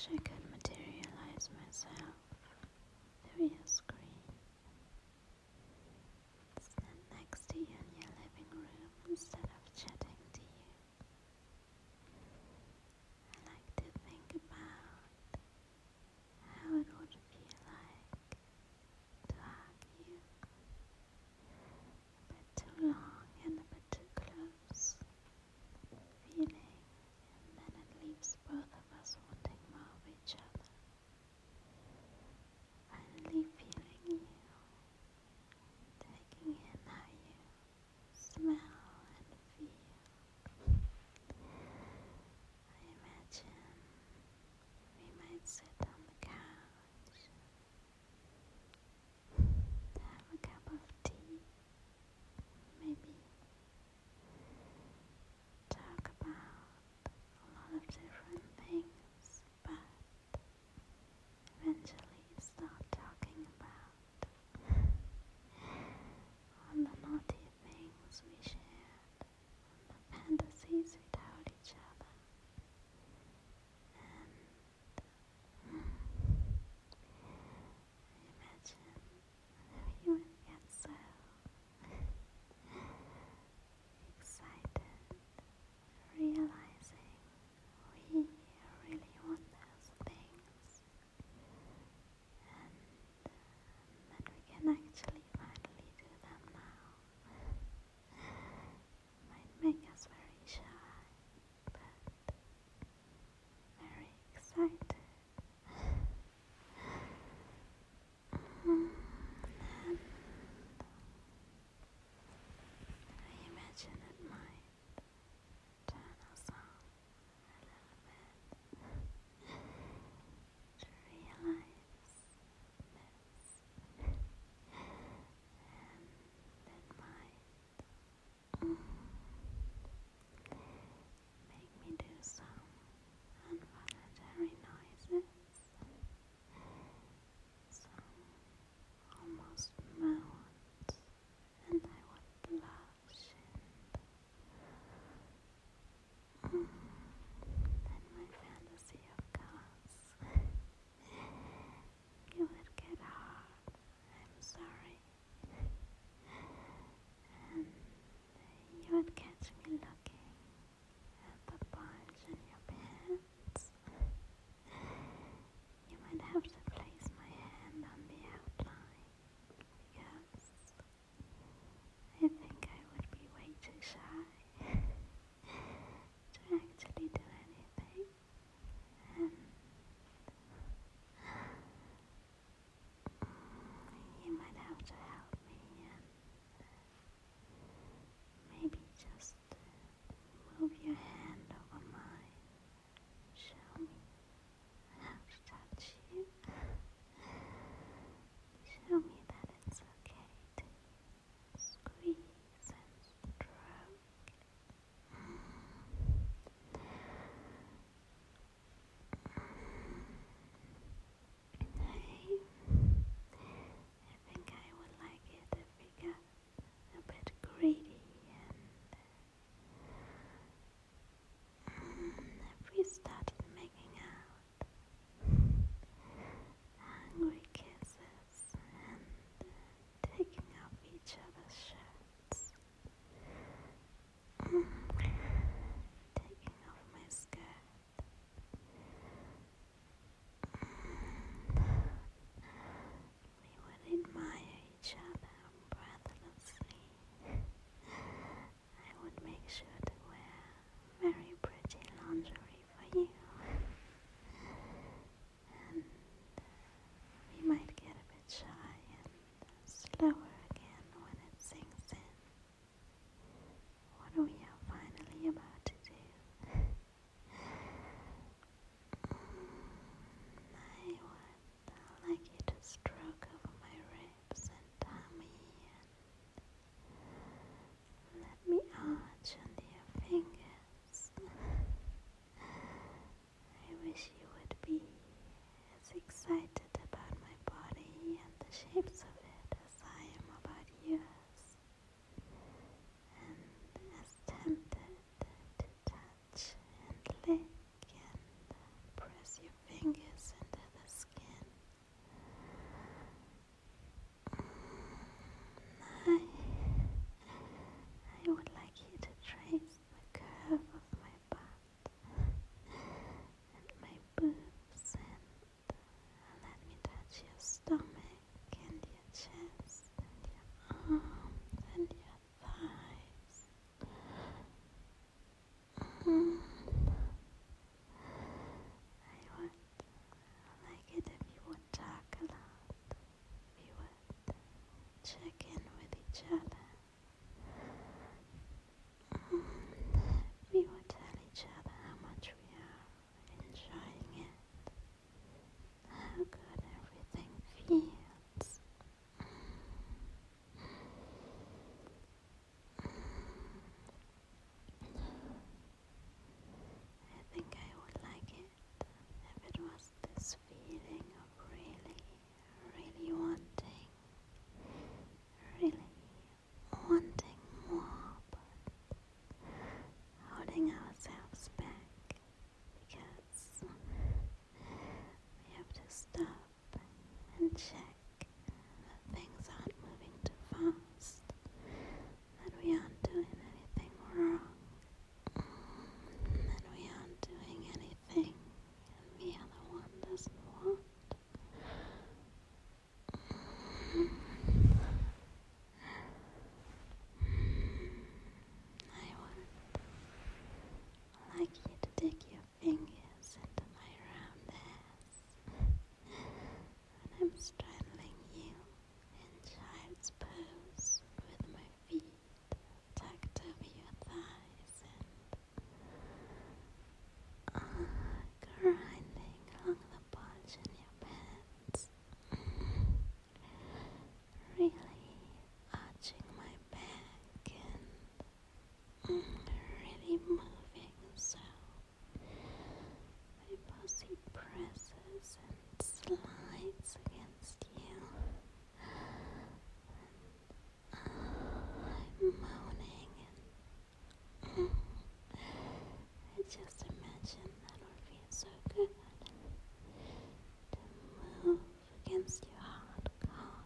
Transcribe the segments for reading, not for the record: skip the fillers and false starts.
I could materialize myself through your screen. Stand next to you in your living room instead of chatting to you. I like to think about how it would feel like to hug you a bit too long and a bit too close, feeling, and then it leaves both of us wanting more of each other. Finally feeling you, taking in how you smell and feel. I imagine we might sit on the couch, have a cup of tea, maybe talk about a lot of different things, but eventually start talking about all the naughty things we shared, the fantasies we told each other, and I imagine we would get so excited, realizing we really want those things, and then we can actually finally do them now. Might make us very shy, but very excited. And I imagine it might turn us on a little bit to realize this, and it might make me do some involuntary noises, some almost moans, and I would blush, and then my fantasy, of course, you would get hard, I'm sorry, and you would catch me looking at the bulge in your pants. You might have to place my hand on the outline, because I think I would be way too shy to actually do anything, and you might have to help me and maybe just move your hand over mine, show me how to touch you, show me that it's okay to squeeze and stroke. I think I would like it if we got a bit greedy and if we started making out, hungry kisses and taking off each other's shirts, taking off my skirt. We would admire each other breathlessly. I would make sure to wear very pretty lingerie for you, and we might get a bit shy and slower again when it sinks in what we are finally about to do. I would like you to stroke over my ribs and tummy and let me arch under your fingers. I wish you would be as excited about my body and the shapes of it as I am about yours, and as tempted to touch and lick and press your fingers each other. We would tell each other how much we are enjoying it, how good everything feels. I think I would like it if it was this feeling of really, really wanting more, but holding ourselves back because we have to stop and check that things aren't moving too fast, that we aren't doing anything wrong, that we aren't doing anything and the other one doesn't want. I would like you to dig your fingers into my round ass when I'm straddling you in child's pose with my feet tucked over your thighs and grinding along the bulge in your pants, really arching my back and really moving so my pussy presses and slides against you. I'm moaning and I just imagine that would feel so good to move against your hard cock.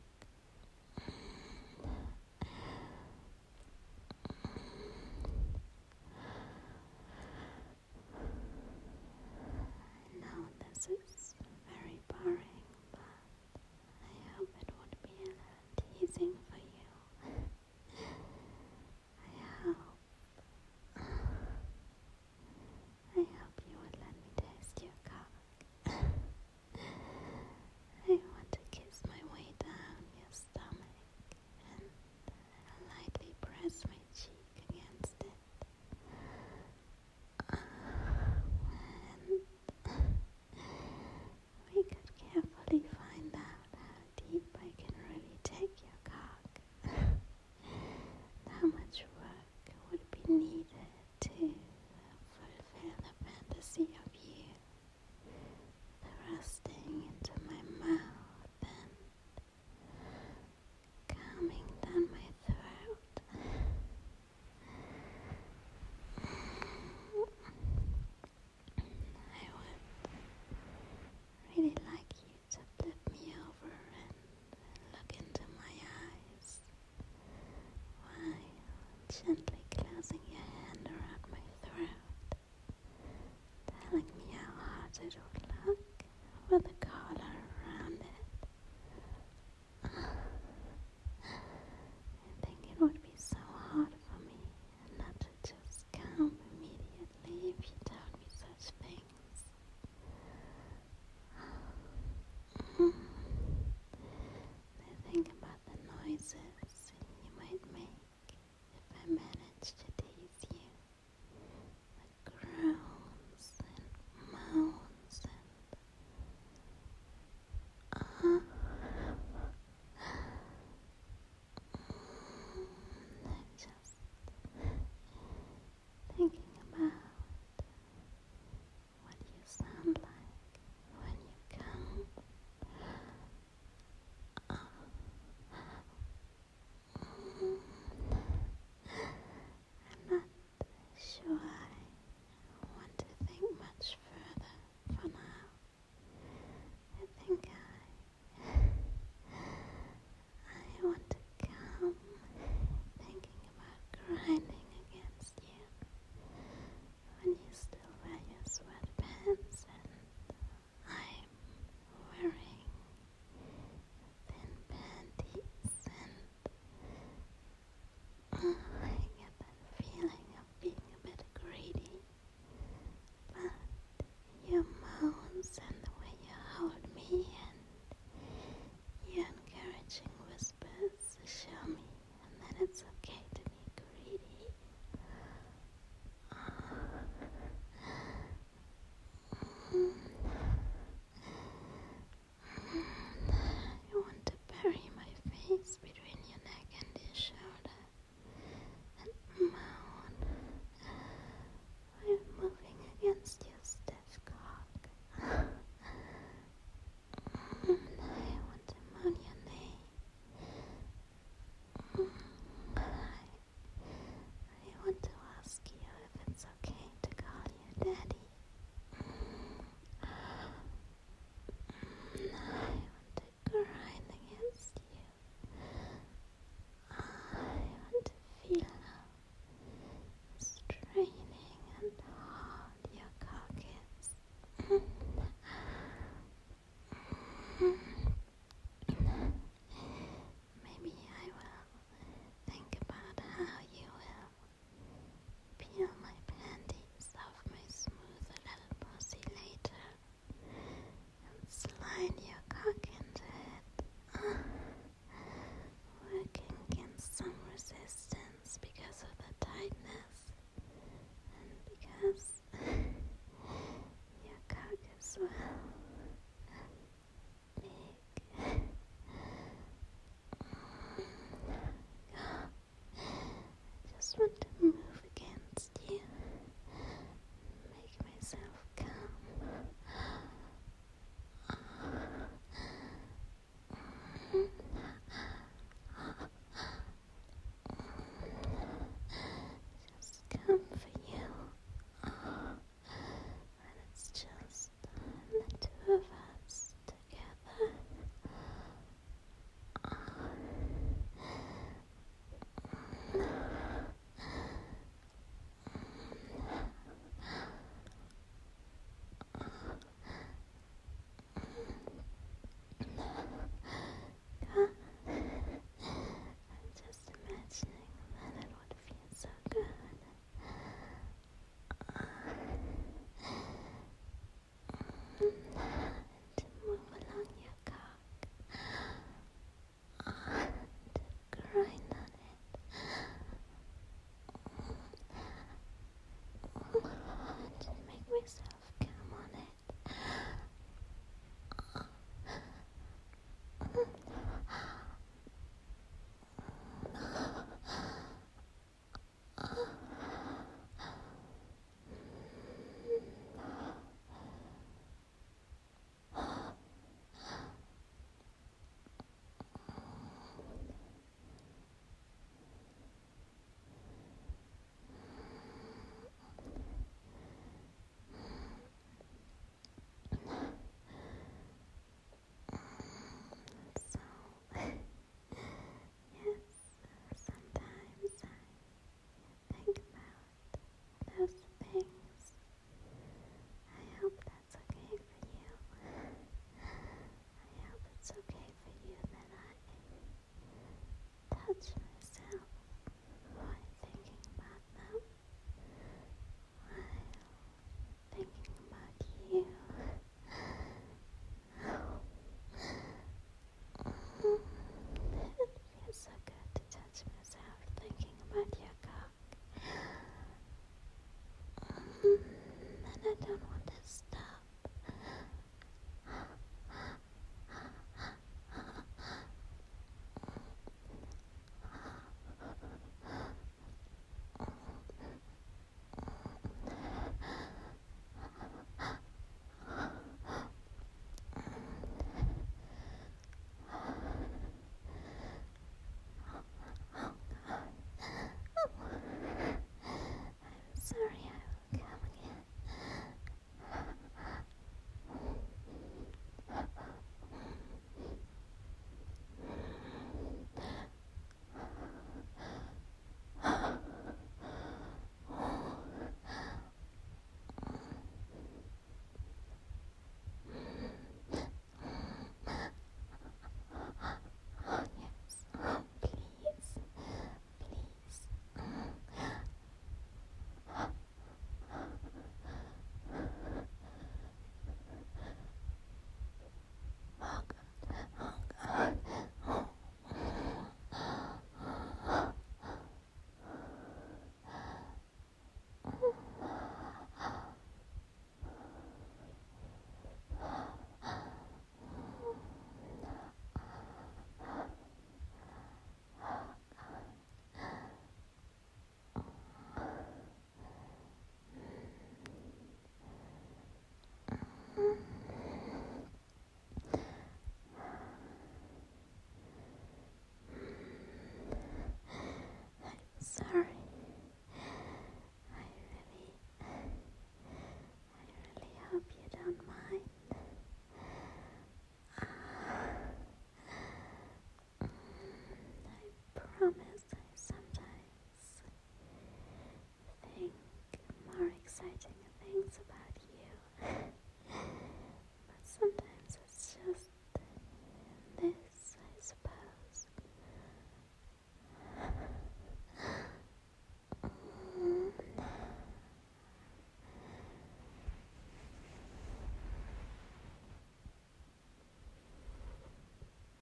I know this is very boring, but I hope it would be a little teasing for you. I hope you would let me taste your cock. I want to kiss my way down your stomach and lightly press my cheek against it. And we could carefully find out how deep I can really take your cock. How much work would be needed to fulfill the fantasy of you thrusting into my mouth and coming down my throat. I would really like you to flip me over and look into my eyes while gently